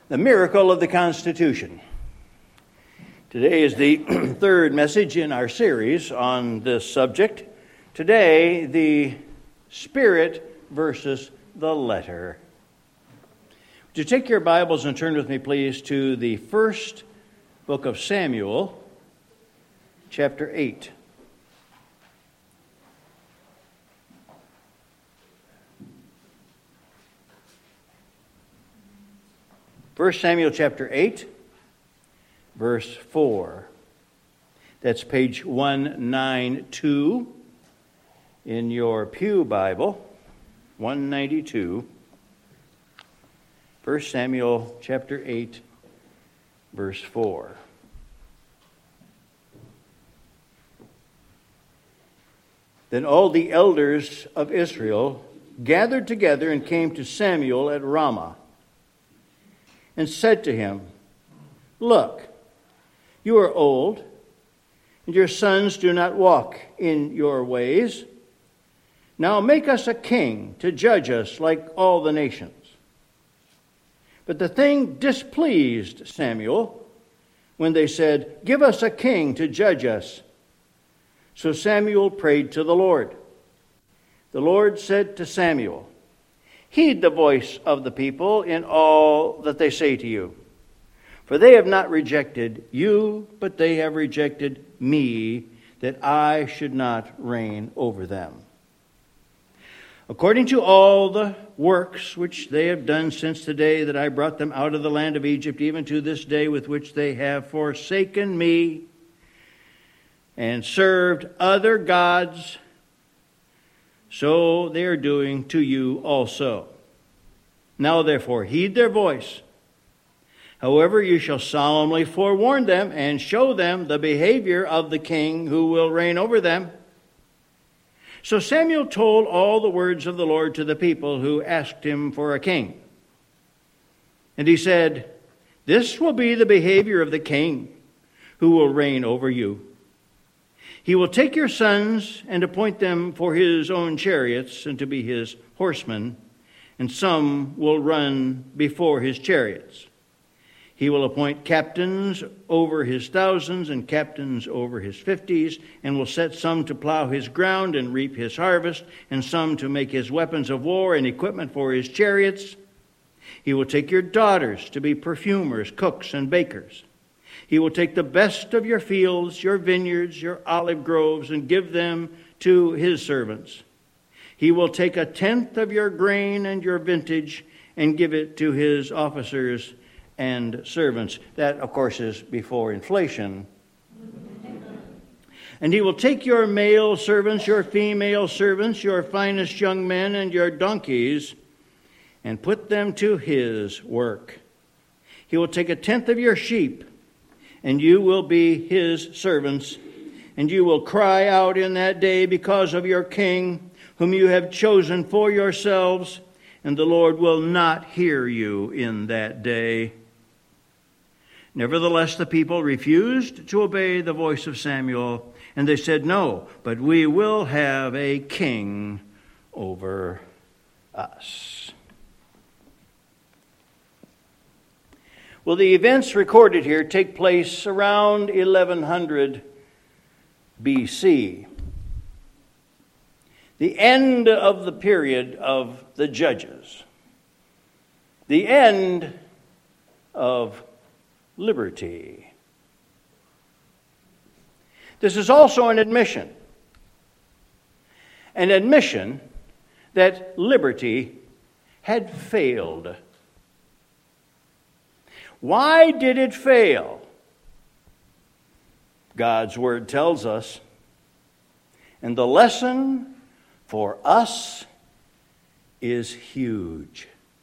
The miracle of the Constitution. Today is the third message in our series on this subject. Today, the Spirit versus the letter. Would you take your Bibles and turn with me, please, to the first book of Samuel, chapter 8. 1 Samuel chapter 8, verse 4. That's page 192 in your Pew Bible, 192. 1 Samuel chapter 8, verse 4. Then all the elders of Israel gathered together and came to Samuel at Ramah, and said to him, "Look, you are old, and your sons do not walk in your ways. Now make us a king to judge us like all the nations." But the thing displeased Samuel when they said, "Give us a king to judge us." So Samuel prayed to the Lord. The Lord said to Samuel, "Heed the voice of the people in all that they say to you. For they have not rejected you, but they have rejected me, that I should not reign over them. According to all the works which they have done since the day that I brought them out of the land of Egypt, even to this day with which they have forsaken me and served other gods, so they are doing to you also. Now therefore heed their voice. However, you shall solemnly forewarn them and show them the behavior of the king who will reign over them." So Samuel told all the words of the Lord to the people who asked him for a king. And he said, "This will be the behavior of the king who will reign over you. He will take your sons and appoint them for his own chariots and to be his horsemen, and some will run before his chariots. He will appoint captains over his thousands and captains over his 50s, and will set some to plow his ground and reap his harvest, and some to make his weapons of war and equipment for his chariots. He will take your daughters to be perfumers, cooks, and bakers. He will take the best of your fields, your vineyards, your olive groves, and give them to his servants. He will take 1/10 of your grain and your vintage and give it to his officers and servants." That, of course, is before inflation. "And he will take your male servants, your female servants, your finest young men, and your donkeys, and put them to his work. He will take 1/10 of your sheep, and you will be his servants, and you will cry out in that day because of your king, whom you have chosen for yourselves, and the Lord will not hear you in that day." Nevertheless, the people refused to obey the voice of Samuel, and they said, "No, but we will have a king over us." Well, the events recorded here take place around 1100 BC. The end of the period of the judges. The end of liberty. This is also an admission that liberty had failed. Why did it fail? God's word tells us, and the lesson for us is huge.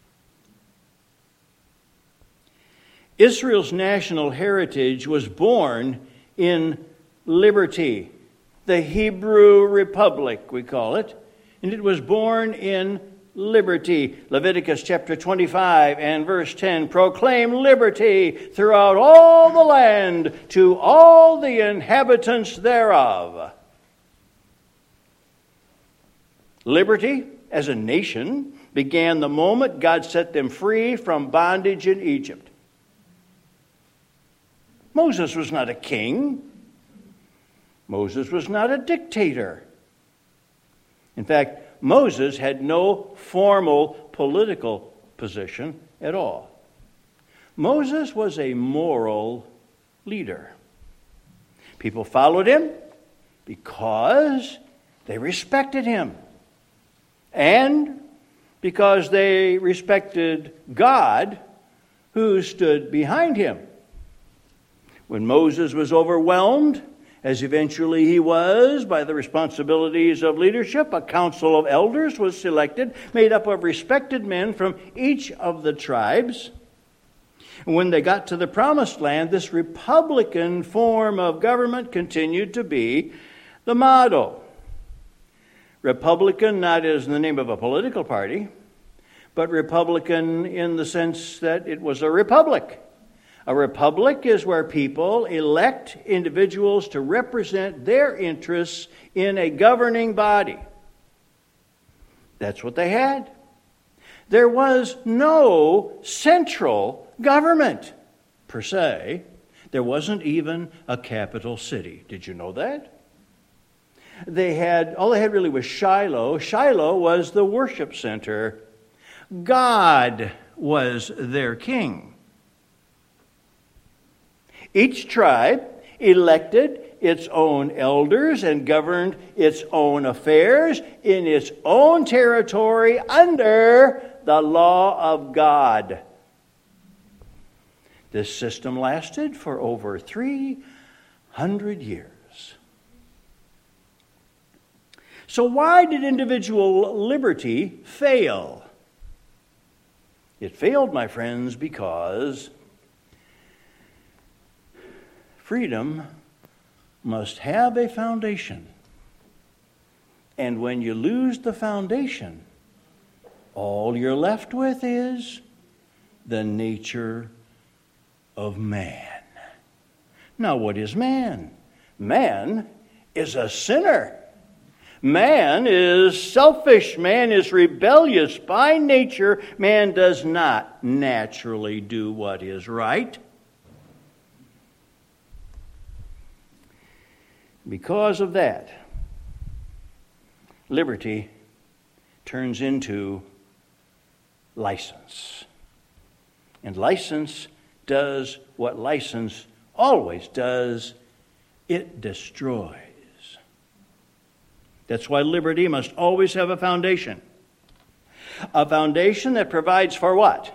Israel's national heritage was born in liberty, the Hebrew Republic, we call it, and it was born in liberty. Leviticus chapter 25 and verse 10, "Proclaim liberty throughout all the land to all the inhabitants thereof." Liberty as a nation began the moment God set them free from bondage in Egypt. Moses was not a king. Moses was not a dictator. In fact, Moses had no formal political position at all. Moses was a moral leader. People followed him because they respected him and because they respected God who stood behind him. When Moses was overwhelmed, as eventually he was, by the responsibilities of leadership, a council of elders was selected, made up of respected men from each of the tribes. When they got to the Promised Land, this republican form of government continued to be the model. Republican not as in the name of a political party, but republican in the sense that it was a republic. A republic is where people elect individuals to represent their interests in a governing body. That's what they had. There was no central government, per se. There wasn't even a capital city. Did you know that? All they had really was Shiloh. Shiloh was the worship center. God was their king. Each tribe elected its own elders and governed its own affairs in its own territory under the law of God. This system lasted for over 300 years. So why did individual liberty fail? It failed, my friends, because freedom must have a foundation. And when you lose the foundation, all you're left with is the nature of man. Now, what is man? Man is a sinner. Man is selfish. Man is rebellious. By nature, man does not naturally do what is right. Because of that, liberty turns into license. And license does what license always does. It destroys. That's why liberty must always have a foundation. A foundation that provides for what?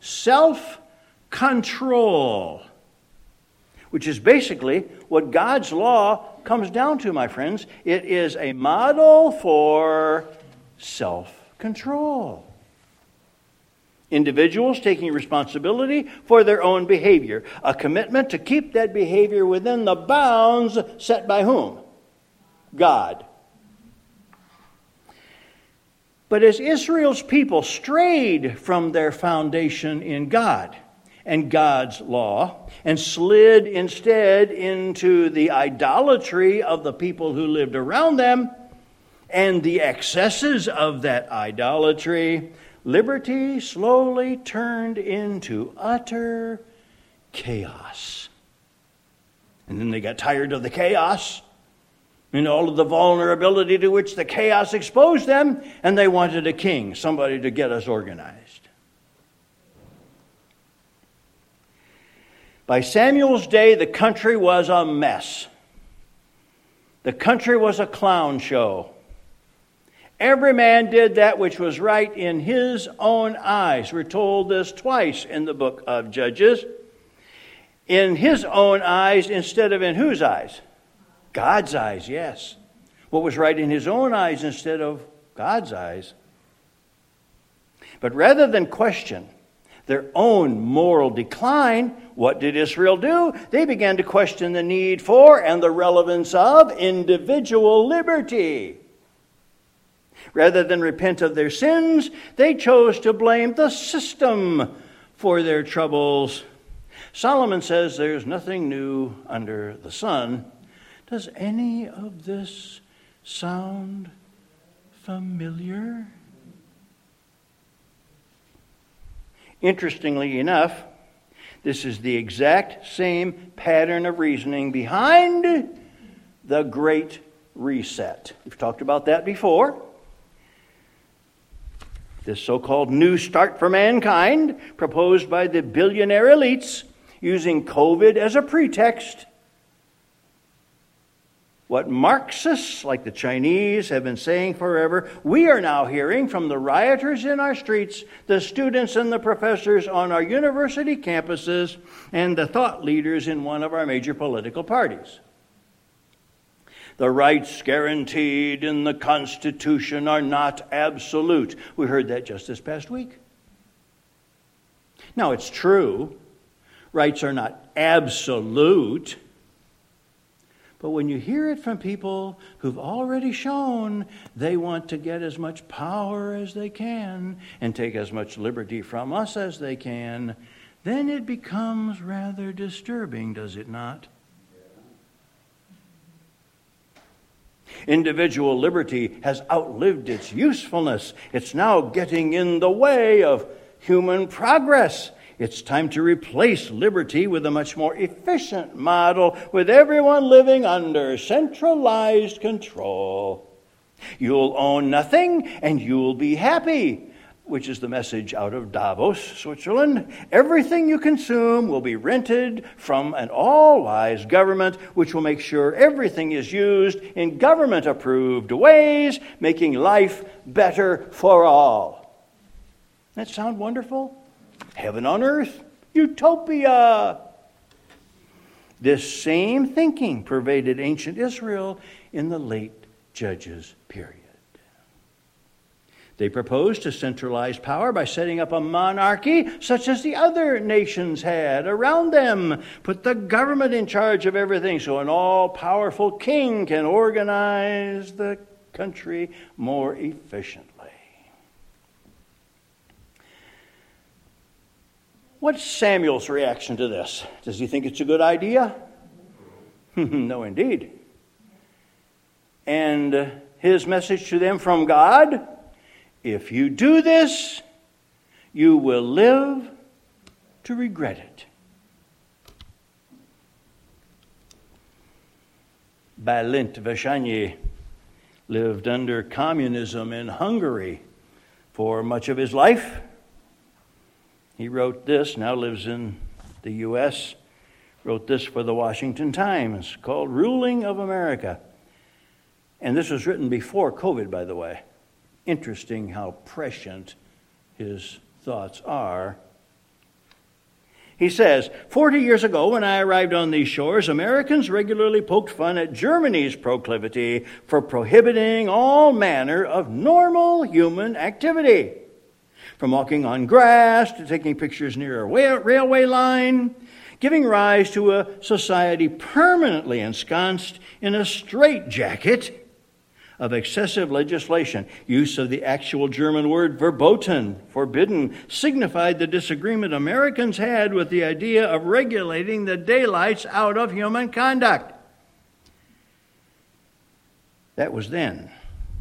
Self-control. Which is basically what God's law comes down to, my friends. It is a model for self-control. Individuals taking responsibility for their own behavior. A commitment to keep that behavior within the bounds set by whom? God. But as Israel's people strayed from their foundation in God and God's law and slid instead into the idolatry of the people who lived around them and the excesses of that idolatry, liberty slowly turned into utter chaos. And then they got tired of the chaos and all of the vulnerability to which the chaos exposed them, and they wanted a king, somebody to get us organized. By Samuel's day, the country was a mess. The country was a clown show. Every man did that which was right in his own eyes. We're told this twice in the book of Judges. In his own eyes instead of in whose eyes? God's eyes, yes. What was right in his own eyes instead of God's eyes. But rather than question their own moral decline, what did Israel do? They began to question the need for and the relevance of individual liberty. Rather than repent of their sins, they chose to blame the system for their troubles. Solomon says there's nothing new under the sun. Does any of this sound familiar? Interestingly enough, This is the exact same pattern of reasoning behind the Great Reset. We've talked about that before. This so-called New Start for mankind, proposed by the billionaire elites, using COVID as a pretext. What Marxists, like the Chinese, have been saying forever, we are now hearing from the rioters in our streets, the students and the professors on our university campuses, and the thought leaders in one of our major political parties. The rights guaranteed in the Constitution are not absolute. We heard that just this past week. Now, it's true, rights are not absolute. But when you hear it from people who've already shown they want to get as much power as they can and take as much liberty from us as they can, then it becomes rather disturbing, does it not? Individual liberty has outlived its usefulness. It's now getting in the way of human progress. It's time to replace liberty with a much more efficient model, with everyone living under centralized control. You'll own nothing and you'll be happy, which is the message out of Davos, Switzerland. Everything you consume will be rented from an all-wise government, which will make sure everything is used in government-approved ways, making life better for all. That sound wonderful? Heaven on earth, utopia. This same thinking pervaded ancient Israel in the late Judges period. They proposed to centralize power by setting up a monarchy such as the other nations had around them. Put the government in charge of everything so an all-powerful king can organize the country more efficiently. What's Samuel's reaction to this? Does he think it's a good idea? No, indeed. And his message to them from God, if you do this, you will live to regret it. Bálint Vasányi lived under communism in Hungary for much of his life. He wrote this, now lives in the U.S., wrote this for the Washington Times called Ruling of America. And this was written before COVID, by the way. Interesting how prescient his thoughts are. He says, 40 years ago when I arrived on these shores, Americans regularly poked fun at Germany's proclivity for prohibiting all manner of normal human activity. From walking on grass to taking pictures near a railway line, giving rise to a society permanently ensconced in a straitjacket of excessive legislation. Use of the actual German word verboten, forbidden, signified the disagreement Americans had with the idea of regulating the daylights out of human conduct. That was then.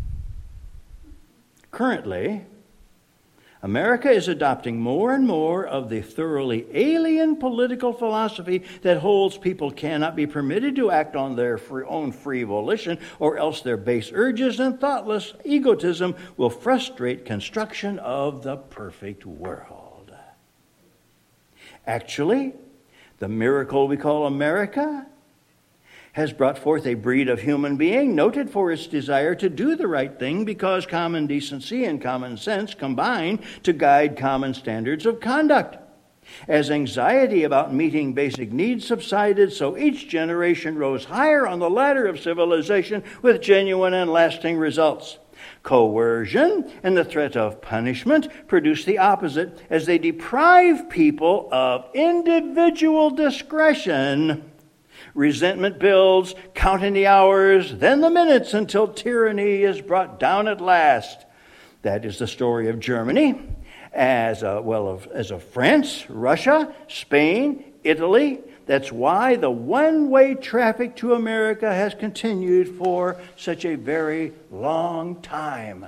Currently, America is adopting more and more of the thoroughly alien political philosophy that holds people cannot be permitted to act on their own free volition, or else their base urges and thoughtless egotism will frustrate construction of the perfect world. Actually, the miracle we call America has brought forth a breed of human being noted for its desire to do the right thing because common decency and common sense combine to guide common standards of conduct. As anxiety about meeting basic needs subsided, so each generation rose higher on the ladder of civilization with genuine and lasting results. Coercion and the threat of punishment produce the opposite as they deprive people of individual discretion. Resentment builds, counting the hours, then the minutes until tyranny is brought down at last. That is the story of Germany, as of France, Russia, Spain, Italy. That's why the one-way traffic to America has continued for such a very long time.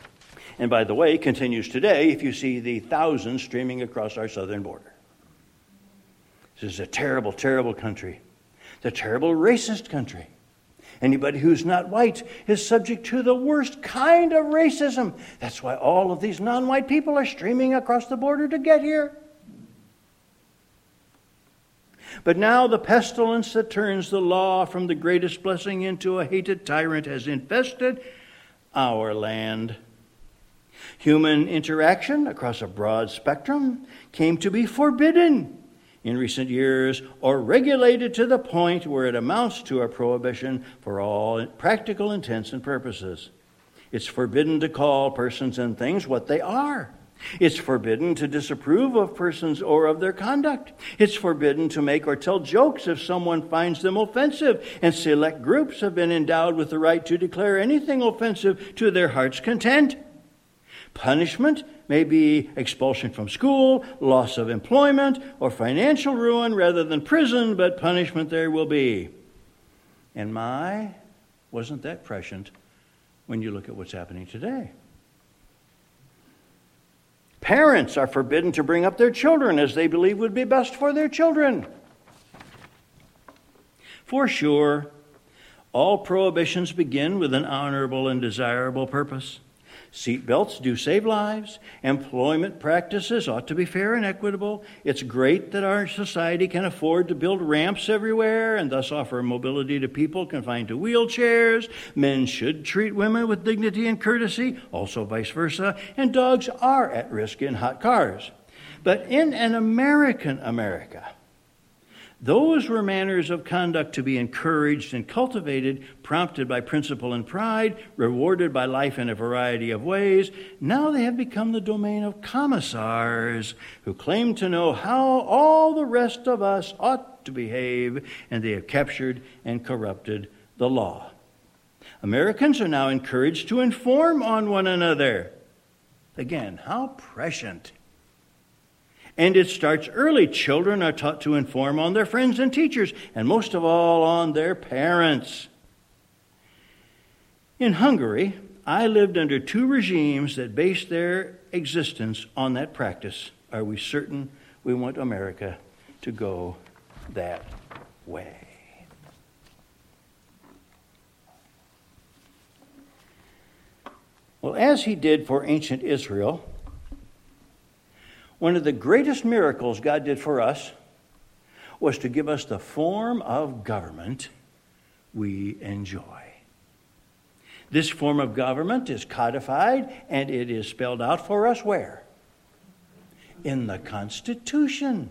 And by the way, continues today if you see the thousands streaming across our southern border. This is a terrible, terrible country. It's a terrible racist country. Anybody who's not white is subject to the worst kind of racism. That's why all of these non-white people are streaming across the border to get here. But now the pestilence that turns the law from the greatest blessing into a hated tyrant has infested our land. Human interaction across a broad spectrum came to be forbidden in recent years, or regulated to the point where it amounts to a prohibition for all practical intents and purposes. It's forbidden to call persons and things what they are. It's forbidden to disapprove of persons or of their conduct. It's forbidden to make or tell jokes if someone finds them offensive, and select groups have been endowed with the right to declare anything offensive to their heart's content. Punishment may be expulsion from school, loss of employment, or financial ruin rather than prison, but punishment there will be. And wasn't that prescient when you look at what's happening today? Parents are forbidden to bring up their children as they believe would be best for their children. For sure, all prohibitions begin with an honorable and desirable purpose. Seatbelts do save lives. Employment practices ought to be fair and equitable. It's great that our society can afford to build ramps everywhere and thus offer mobility to people confined to wheelchairs. Men should treat women with dignity and courtesy, also vice versa, and dogs are at risk in hot cars. But in an American America, those were manners of conduct to be encouraged and cultivated, prompted by principle and pride, rewarded by life in a variety of ways. Now they have become the domain of commissars who claim to know how all the rest of us ought to behave, and they have captured and corrupted the law. Americans are now encouraged to inform on one another. Again, how prescient. And it starts early. Children are taught to inform on their friends and teachers, and most of all on their parents. In Hungary, I lived under two regimes that based their existence on that practice. Are we certain we want America to go that way? Well, as he did for ancient Israel, one of the greatest miracles God did for us was to give us the form of government we enjoy. This form of government is codified, and it is spelled out for us where? In the Constitution.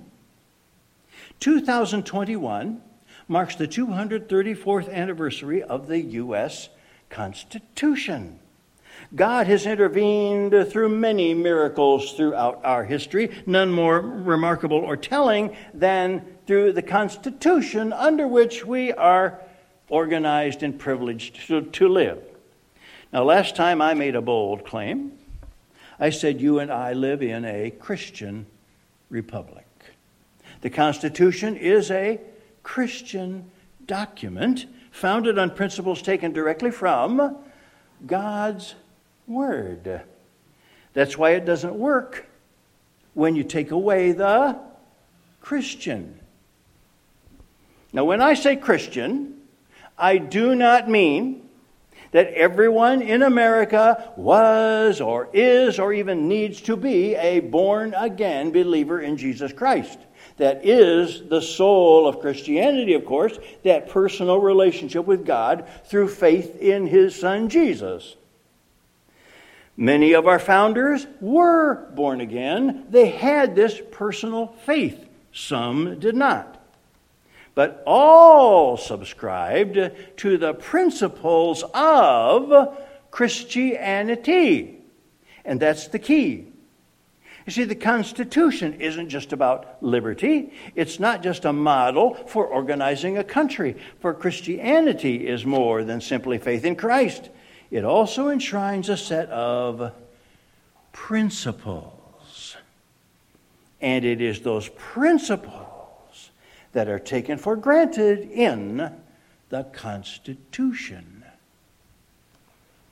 2021 marks the 234th anniversary of the U.S. Constitution. God has intervened through many miracles throughout our history, none more remarkable or telling than through the Constitution under which we are organized and privileged to live. Now, last time I made a bold claim. I said you and I live in a Christian republic. The Constitution is a Christian document founded on principles taken directly from God's Word. That's why it doesn't work when you take away the Christian. Now, when I say Christian, I do not mean that everyone in America was or is or even needs to be a born-again believer in Jesus Christ. That is the soul of Christianity, of course, that personal relationship with God through faith in His Son Jesus. Many of our founders were born again. They had this personal faith. Some did not. But all subscribed to the principles of Christianity. And that's the key. You see, the Constitution isn't just about liberty. It's not just a model for organizing a country. For Christianity is more than simply faith in Christ. It also enshrines a set of principles. And it is those principles that are taken for granted in the Constitution.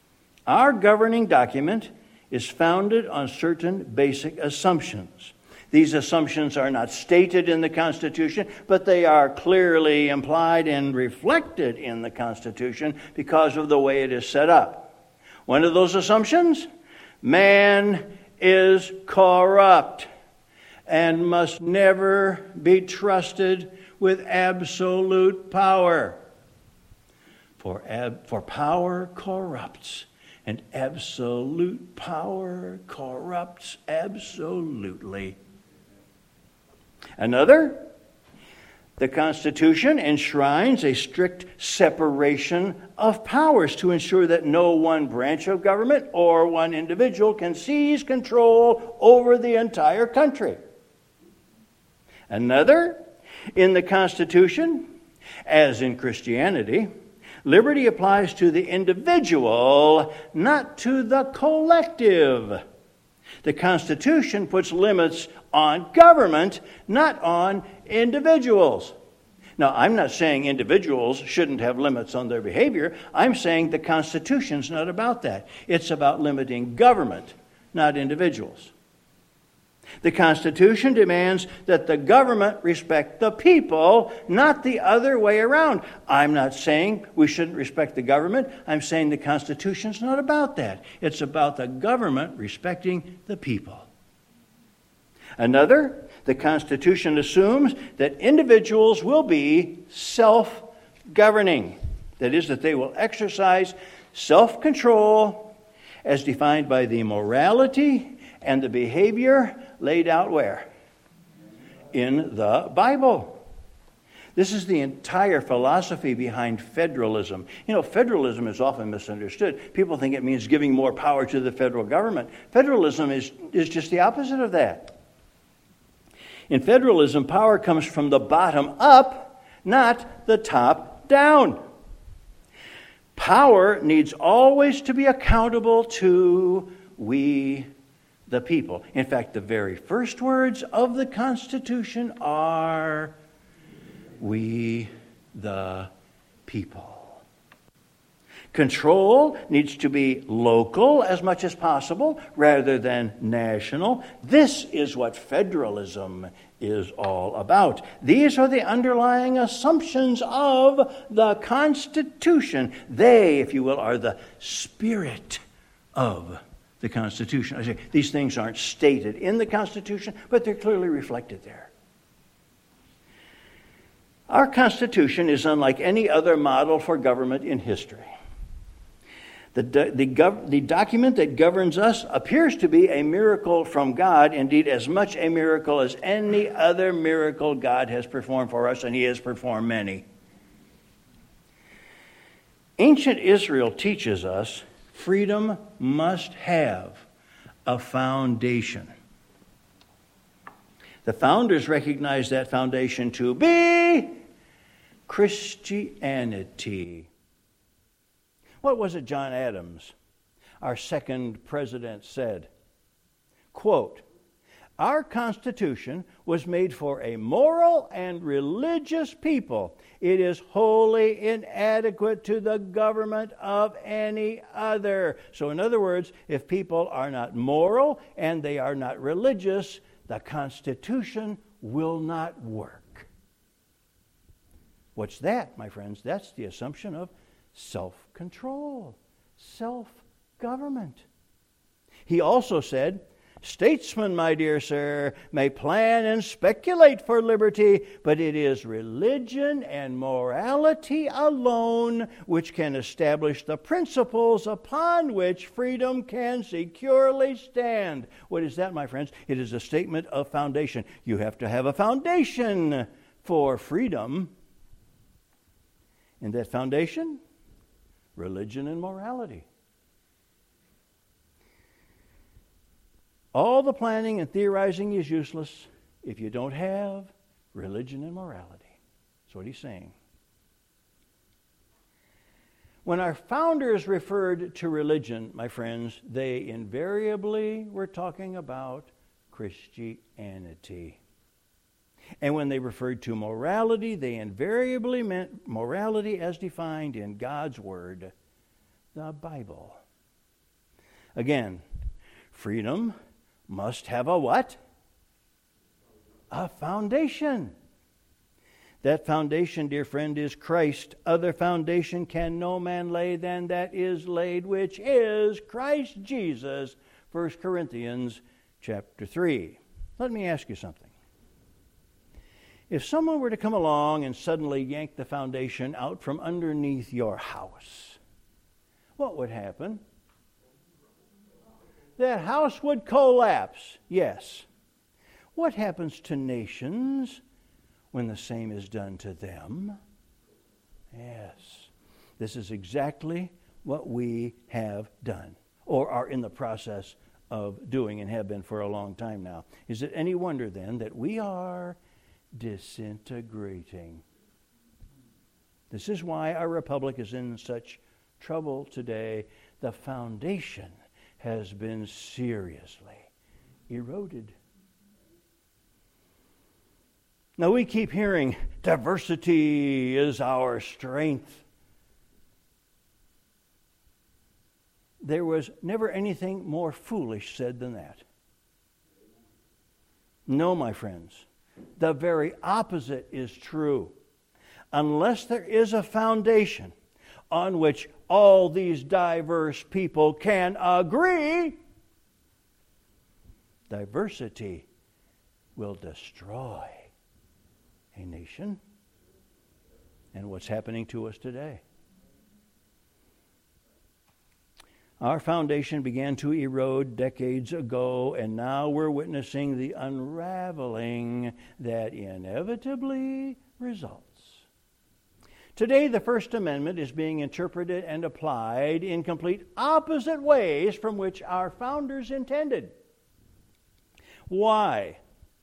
Our governing document is founded on certain basic assumptions. These assumptions are not stated in the Constitution, but they are clearly implied and reflected in the Constitution because of the way it is set up. One of those assumptions: man is corrupt and must never be trusted with absolute power. For power corrupts, and absolute power corrupts absolutely. Another, the Constitution enshrines a strict separation of powers to ensure that no one branch of government or one individual can seize control over the entire country. Another, in the Constitution, as in Christianity, liberty applies to the individual, not to the collective. The Constitution puts limits on government, not on individuals. Now, I'm not saying individuals shouldn't have limits on their behavior. I'm saying the Constitution's not about that. It's about limiting government, not individuals. The Constitution demands that the government respect the people, not the other way around. I'm not saying we shouldn't respect the government. I'm saying the Constitution's not about that. It's about the government respecting the people. Another, the Constitution assumes that individuals will be self-governing. That is, that they will exercise self-control as defined by the morality and the behavior laid out where? In the Bible. This is the entire philosophy behind federalism. You know, federalism is often misunderstood. People think it means giving more power to the federal government. Federalism is just the opposite of that. In federalism, power comes from the bottom up, not the top down. Power needs always to be accountable to we, the people. In fact, the very first words of the Constitution are we, the people. Control needs to be local as much as possible rather than national. This is what federalism is all about. These are the underlying assumptions of the Constitution. They, if you will, are the spirit of the Constitution. I say these things aren't stated in the Constitution, but they're clearly reflected there. Our Constitution is unlike any other model for government in history. The document that governs us appears to be a miracle from God, indeed as much a miracle as any other miracle God has performed for us, and He has performed many. Ancient Israel teaches us freedom must have a foundation. The founders recognized that foundation to be Christianity. What was it John Adams, our second president, said? Quote, "Our Constitution was made for a moral and religious people. It is wholly inadequate to the government of any other." So in other words, if people are not moral and they are not religious, the Constitution will not work. What's that, my friends? That's the assumption of self-control, self-government. He also said, "Statesmen, my dear sir, may plan and speculate for liberty, but it is religion and morality alone which can establish the principles upon which freedom can securely stand." What is that, my friends? It is a statement of foundation. You have to have a foundation for freedom. And that foundation? Religion and morality. All the planning and theorizing is useless if you don't have religion and morality. That's what he's saying. When our founders referred to religion, my friends, they invariably were talking about Christianity. And when they referred to morality, they invariably meant morality as defined in God's Word, the Bible. Again, freedom must have a what? a foundation. That foundation, dear friend, is Christ. Other foundation can no man lay than that is laid, which is Christ Jesus. 1 Corinthians chapter 3. Let me ask you something. If someone were to come along and suddenly yank the foundation out from underneath your house, what would happen? That house would collapse, yes. What happens to nations when the same is done to them? Yes. This is exactly what we have done, or are in the process of doing and have been for a long time now. Is it any wonder then that we are disintegrating? This is why our republic is in such trouble today. The foundation has been seriously eroded. Now we keep hearing diversity is our strength. There was never anything more foolish said than that. No, my friends, the very opposite is true. Unless there is a foundation on which all these diverse people can agree, diversity will destroy a nation. And what's happening to us today? Our foundation began to erode decades ago, and now we're witnessing the unraveling that inevitably results. Today, the First Amendment is being interpreted and applied in complete opposite ways from which our founders intended. Why?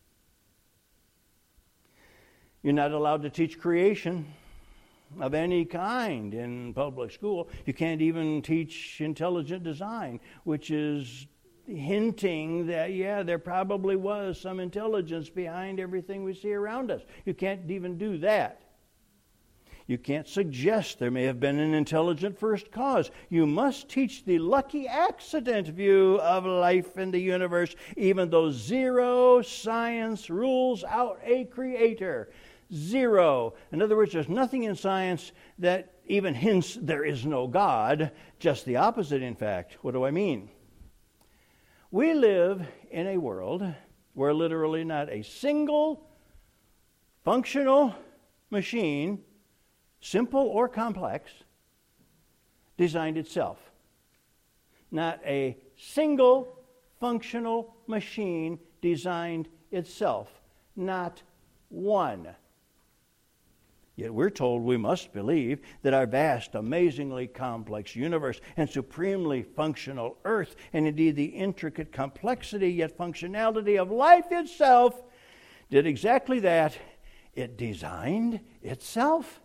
You're not allowed to teach creation of any kind in public school. You can't even teach intelligent design, which is hinting that, there probably was some intelligence behind everything we see around us. You can't even do that. You can't suggest there may have been an intelligent first cause. You must teach the lucky accident view of life in the universe, even though zero science rules out a creator. Zero. In other words, there's nothing in science that even hints there is no God. Just the opposite, in fact. What do I mean? We live in a world where literally not a single functional machine, simple or complex, designed itself. Not a single functional machine designed itself. Not one. Yet we're told we must believe that our vast, amazingly complex universe and supremely functional earth, and indeed the intricate complexity yet functionality of life itself, did exactly that. It designed itself.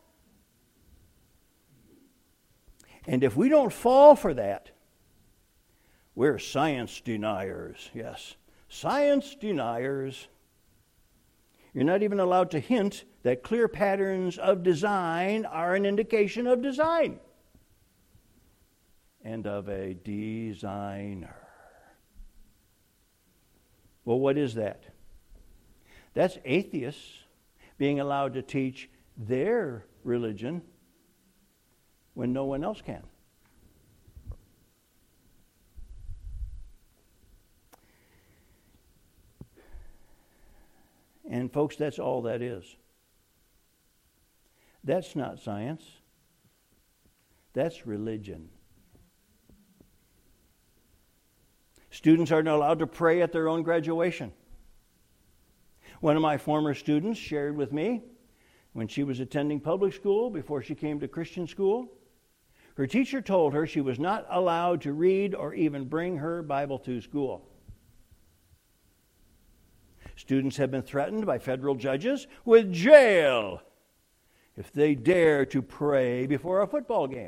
And if we don't fall for that, we're science deniers. Yes, science deniers. You're not even allowed to hint that clear patterns of design are an indication of design and of a designer. Well, what is that? That's atheists being allowed to teach their religion when no one else can. And folks, that's all that is. That's not science. That's religion. Students are not allowed to pray at their own graduation. One of my former students shared with me when she was attending public school before she came to Christian school, her teacher told her she was not allowed to read or even bring her Bible to school. Students have been threatened by federal judges with jail if they dare to pray before a football game.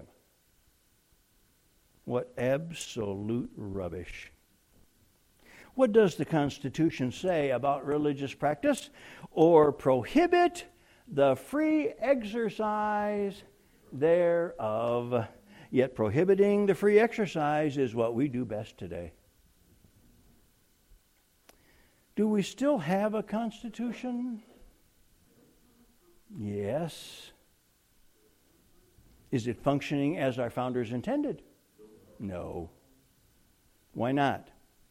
What absolute rubbish. What does the Constitution say about religious practice? Or prohibit the free exercise thereof. Yet prohibiting the free exercise is what we do best today. Do we still have a Constitution? Yes. Is it functioning as our founders intended? No. Why not?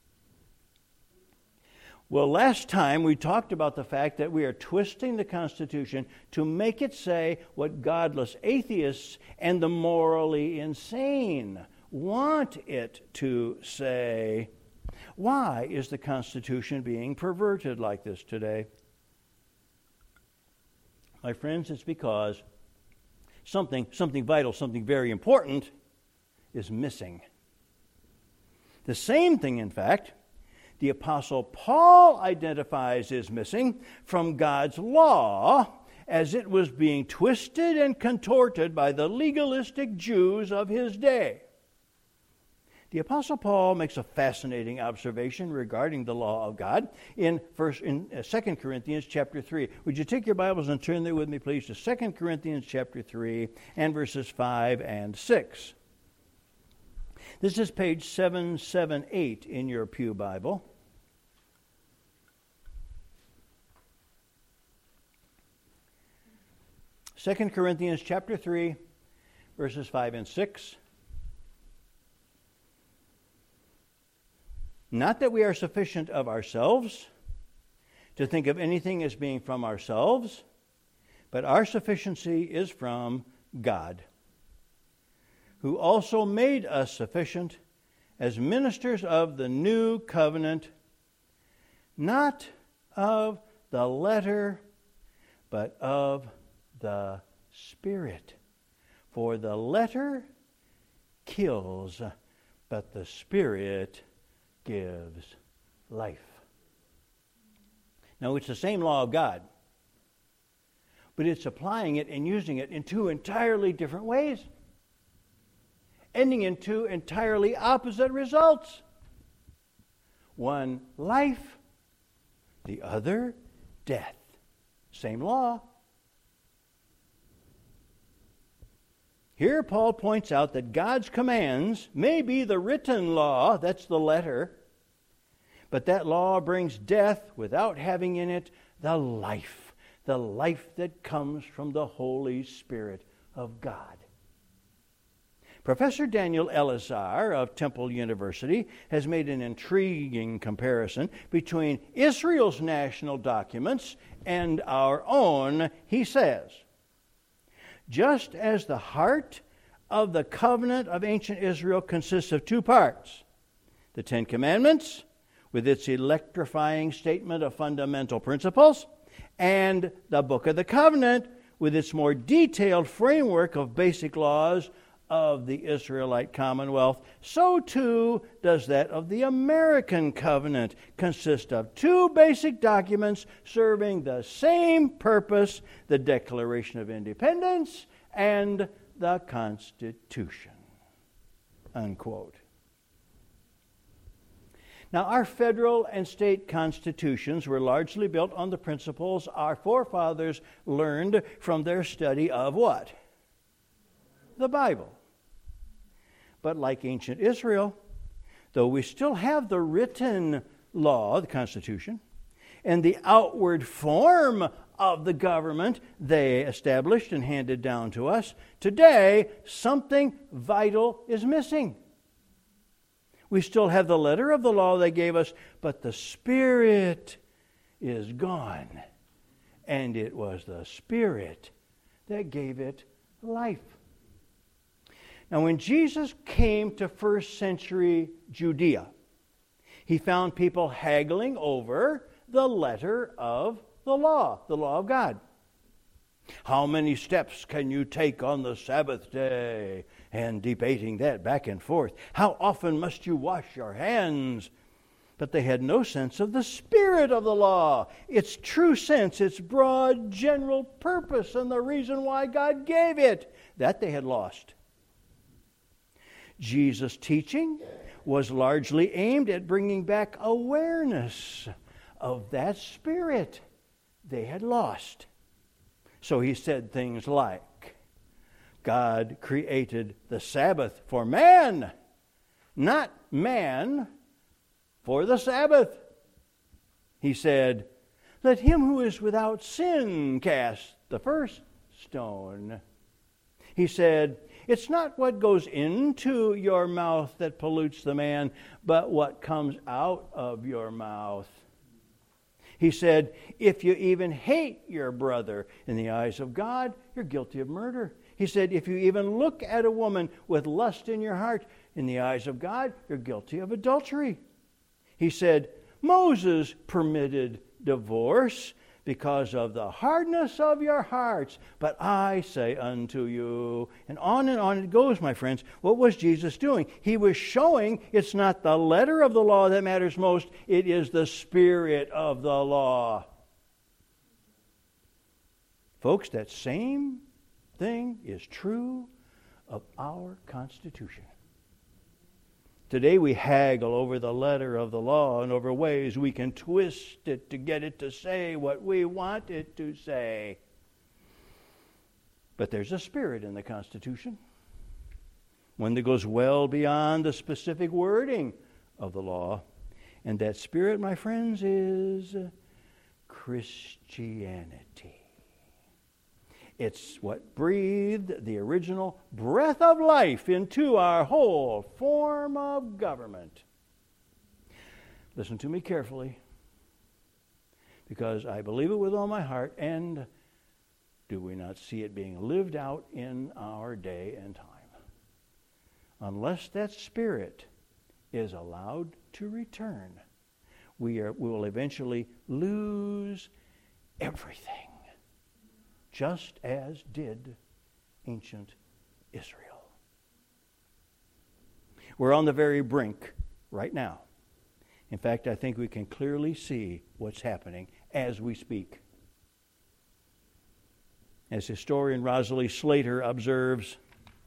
Well, last time we talked about the fact that we are twisting the Constitution to make it say what godless atheists and the morally insane want it to say. Why is the Constitution being perverted like this today? My friends, it's because something vital, something very important is missing. The same thing, in fact, the Apostle Paul identifies is missing from God's law as it was being twisted and contorted by the legalistic Jews of his day. The Apostle Paul makes a fascinating observation regarding the law of God in 2 Corinthians chapter 3. Would you take your Bibles and turn there with me, please, to 2 Corinthians chapter 3 and verses 5 and 6. This is page 778 in your pew Bible. Second Corinthians chapter 3, verses 5 and 6. Not that we are sufficient of ourselves to think of anything as being from ourselves, but our sufficiency is from God, who also made us sufficient as ministers of the new covenant, not of the letter, but of the Spirit. For the letter kills, but the Spirit gives life. Now, it's the same law of God, but it's applying it and using it in two entirely different ways, ending in two entirely opposite results. One, life. The other, death. Same law. Here Paul points out that God's commands may be the written law, that's the letter, but that law brings death without having in it the life that comes from the Holy Spirit of God. Professor Daniel Elazar of Temple University has made an intriguing comparison between Israel's national documents and our own. He says, just as the heart of the covenant of ancient Israel consists of two parts, the Ten Commandments, with its electrifying statement of fundamental principles, and the Book of the Covenant, with its more detailed framework of basic laws of the Israelite Commonwealth, so too does that of the American Covenant consist of two basic documents serving the same purpose, the Declaration of Independence and the Constitution. Unquote. Now, our federal and state constitutions were largely built on the principles our forefathers learned from their study of what? The Bible. But like ancient Israel, though we still have the written law, the Constitution, and the outward form of the government they established and handed down to us, today something vital is missing. We still have the letter of the law they gave us, but the Spirit is gone. And it was the Spirit that gave it life. Now, when Jesus came to first century Judea, he found people haggling over the letter of the law of God. How many steps can you take on the Sabbath day? And debating that back and forth. How often must you wash your hands? But they had no sense of the spirit of the law, its true sense, its broad general purpose, and the reason why God gave it. That they had lost. Jesus' teaching was largely aimed at bringing back awareness of that spirit they had lost. So he said things like, God created the Sabbath for man, not man for the Sabbath. He said, "Let him who is without sin cast the first stone." He said, "It's not what goes into your mouth that pollutes the man, but what comes out of your mouth." He said, "If you even hate your brother, in the eyes of God, you're guilty of murder." He said, "If you even look at a woman with lust in your heart, in the eyes of God, you're guilty of adultery." He said, "Moses permitted divorce because of the hardness of your hearts, but I say unto you," and on it goes, my friends. What was Jesus doing? He was showing it's not the letter of the law that matters most, it is the spirit of the law. Folks, that same thing is true of our Constitution. Today we haggle over the letter of the law and over ways we can twist it to get it to say what we want it to say. But there's a spirit in the Constitution, one that goes well beyond the specific wording of the law. And that spirit, my friends, is Christianity. It's what breathed the original breath of life into our whole form of government. Listen to me carefully, because I believe it with all my heart, and do we not see it being lived out in our day and time? Unless that spirit is allowed to return, we will eventually lose everything, just as did ancient Israel. We're on the very brink right now. In fact, I think we can clearly see what's happening as we speak. As historian Rosalie Slater observes,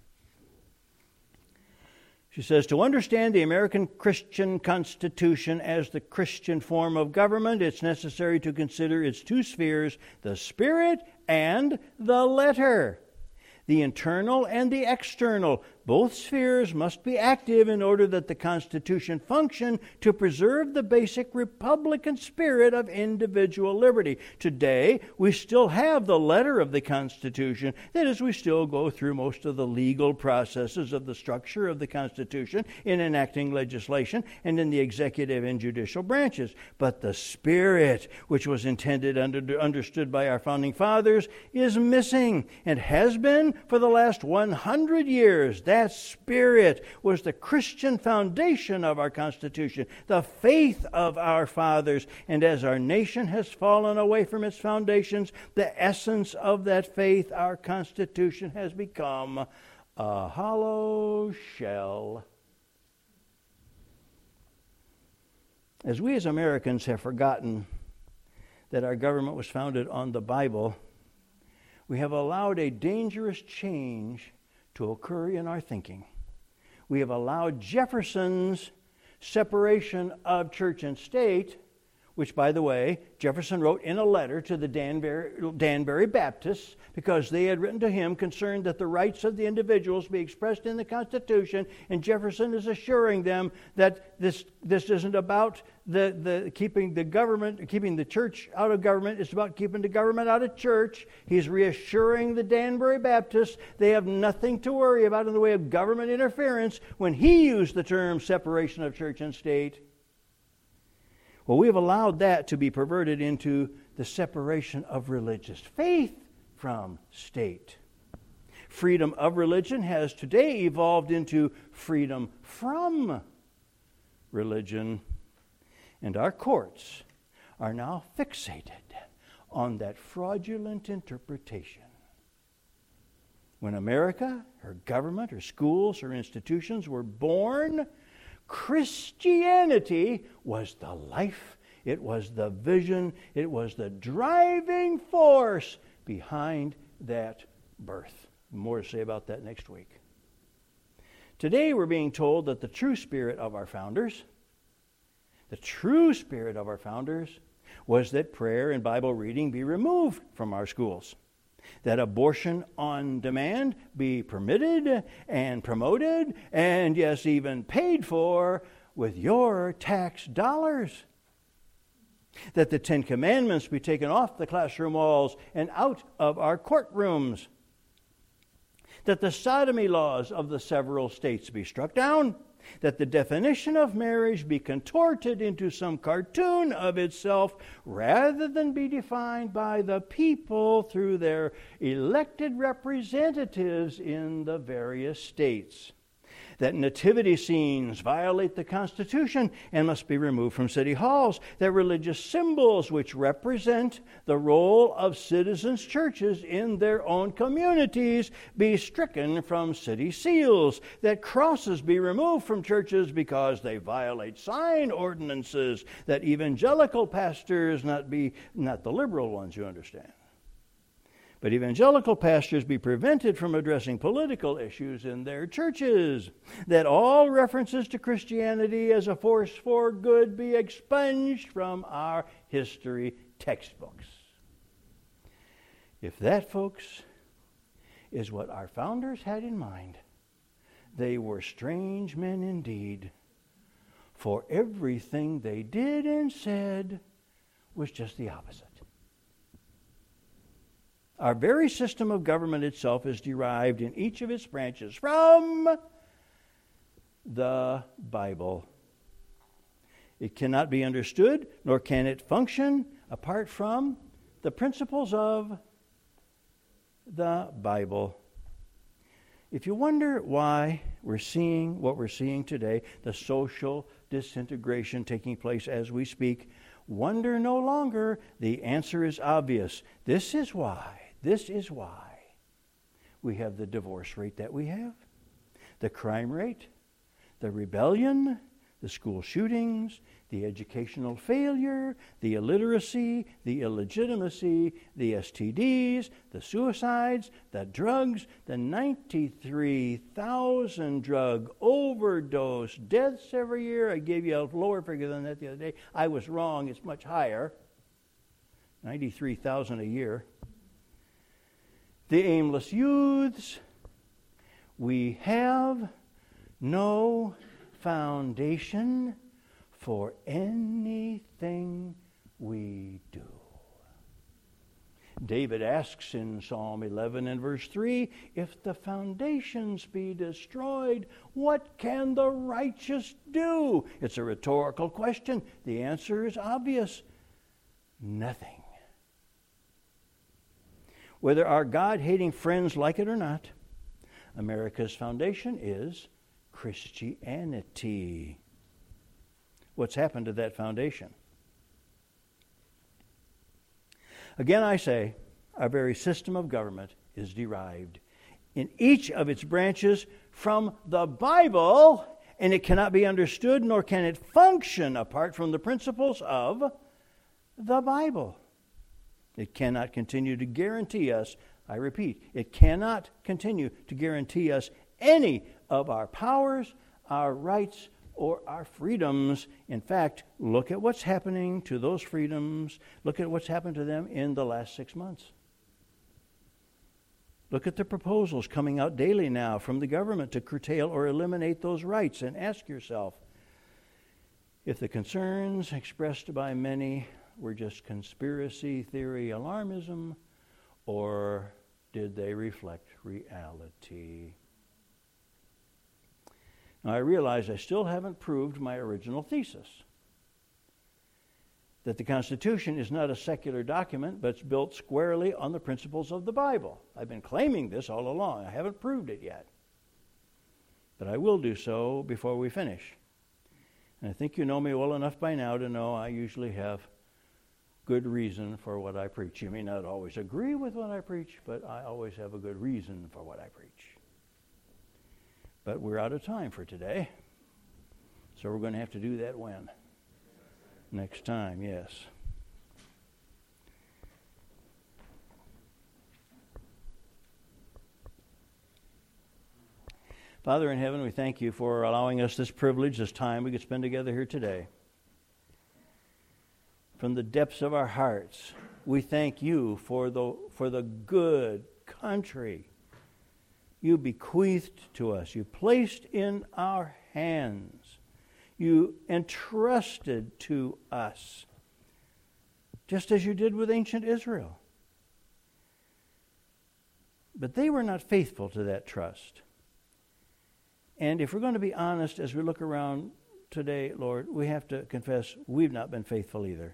she says, "To understand the American Christian Constitution as the Christian form of government, it's necessary to consider its two spheres, the spirit and the letter. The internal and the external. Both spheres must be active in order that the Constitution function to preserve the basic Republican spirit of individual liberty." Today, we still have the letter of the Constitution. That is, we still go through most of the legal processes of the structure of the Constitution in enacting legislation and in the executive and judicial branches. But the spirit, which was intended understood by our founding fathers, is missing and has been for the last 100 years. That spirit was the Christian foundation of our Constitution, the faith of our fathers. And as our nation has fallen away from its foundations, the essence of that faith, our Constitution, has become a hollow shell. As we as Americans have forgotten that our government was founded on the Bible, we have allowed a dangerous change to occur in our thinking. We have allowed Jefferson's separation of church and state, which, by the way, Jefferson wrote in a letter to the Danbury Baptists because they had written to him concerned that the rights of the individuals be expressed in the Constitution, and Jefferson is assuring them that this isn't about the keeping the church out of government. It's about keeping the government out of church. He's reassuring the Danbury Baptists they have nothing to worry about in the way of government interference when he used the term separation of church and state. Well, we have allowed that to be perverted into the separation of religious faith from state. Freedom of religion has today evolved into freedom from religion, and our courts are now fixated on that fraudulent interpretation. When America, her government, her schools, her institutions were born, Christianity was the life, it was the vision, it was the driving force behind that birth. More to say about that next week. Today we're being told that the true spirit of our founders was that prayer and Bible reading be removed from our schools, that abortion on demand be permitted and promoted, and yes, even paid for with your tax dollars. That the Ten Commandments be taken off the classroom walls and out of our courtrooms. That the sodomy laws of the several states be struck down. That the definition of marriage be contorted into some cartoon of itself rather than be defined by the people through their elected representatives in the various states. That nativity scenes violate the Constitution and must be removed from city halls. That religious symbols which represent the role of citizens' churches in their own communities be stricken from city seals. That crosses be removed from churches because they violate sign ordinances. That evangelical pastors, not the liberal ones, you understand, but evangelical pastors be prevented from addressing political issues in their churches. That all references to Christianity as a force for good be expunged from our history textbooks. If that, folks, is what our founders had in mind, they were strange men indeed, for everything they did and said was just the opposite. Our very system of government itself is derived in each of its branches from the Bible. It cannot be understood, nor can it function apart from the principles of the Bible. If you wonder why we're seeing what we're seeing today, the social disintegration taking place as we speak, wonder no longer. The answer is obvious. This is why we have the divorce rate that we have, the crime rate, the rebellion, the school shootings, the educational failure, the illiteracy, the illegitimacy, the STDs, the suicides, the drugs, the 93,000 drug overdose deaths every year. I gave you a lower figure than that the other day. I was wrong. It's much higher. 93,000 a year. The aimless youths. We have no foundation for anything we do. David asks in Psalm 11 and verse 3, if the foundations be destroyed, what can the righteous do? It's a rhetorical question. The answer is obvious. Nothing. Whether our God-hating friends like it or not, America's foundation is Christianity. What's happened to that foundation? Again, I say, our very system of government is derived in each of its branches from the Bible, and it cannot be understood nor can it function apart from the principles of the Bible. It cannot continue to guarantee us, I repeat, it cannot continue to guarantee us any of our powers, our rights, or our freedoms. In fact, look at what's happening to those freedoms. Look at what's happened to them in the last 6 months. Look at the proposals coming out daily now from the government to curtail or eliminate those rights, and ask yourself if the concerns expressed by many were just conspiracy theory alarmism, or did they reflect reality? Now, I realize I still haven't proved my original thesis, that the Constitution is not a secular document, but it's built squarely on the principles of the Bible. I've been claiming this all along. I haven't proved it yet, but I will do so before we finish. And I think you know me well enough by now to know I usually have good reason for what I preach. You may not always agree with what I preach, but I always have a good reason for what I preach. But we're out of time for today, so we're going to have to do that when? Next time, yes. Father in heaven, we thank you for allowing us this privilege, this time we could spend together here today. From the depths of our hearts, we thank you for the good country you bequeathed to us, you placed in our hands, you entrusted to us. just as you did with ancient Israel. But they were not faithful to that trust. And if we're going to be honest as we look around today, Lord, we have to confess we've not been faithful either.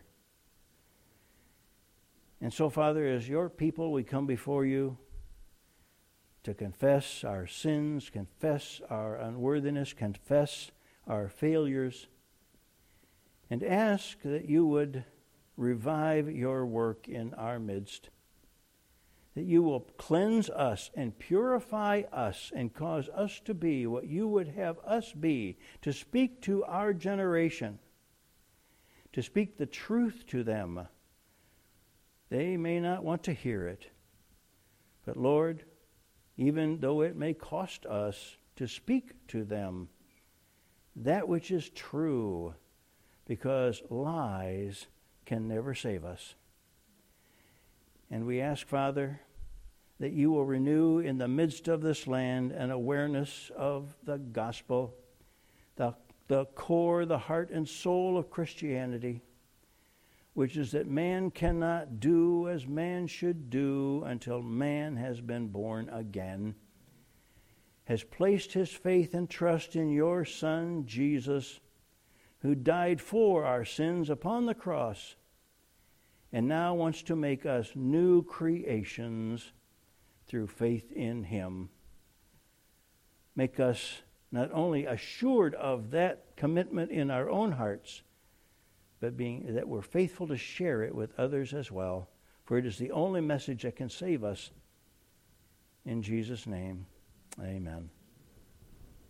And so, Father, as your people, we come before you to confess our sins, confess our unworthiness, confess our failures, and ask that you would revive your work in our midst, that you will cleanse us and purify us and cause us to be what you would have us be, to speak to our generation, to speak the truth to them. They may not want to hear it, but Lord, even though it may cost us to speak to them that which is true, because lies can never save us. And we ask, Father, that you will renew in the midst of this land an awareness of the gospel, the core, the heart and soul of Christianity, which is that man cannot do as man should do until man has been born again, has placed his faith and trust in your Son, Jesus, who died for our sins upon the cross, and now wants to make us new creations through faith in him. Make us not only assured of that commitment in our own hearts, but being that we're faithful to share it with others as well. For it is the only message that can save us. In Jesus' name, amen.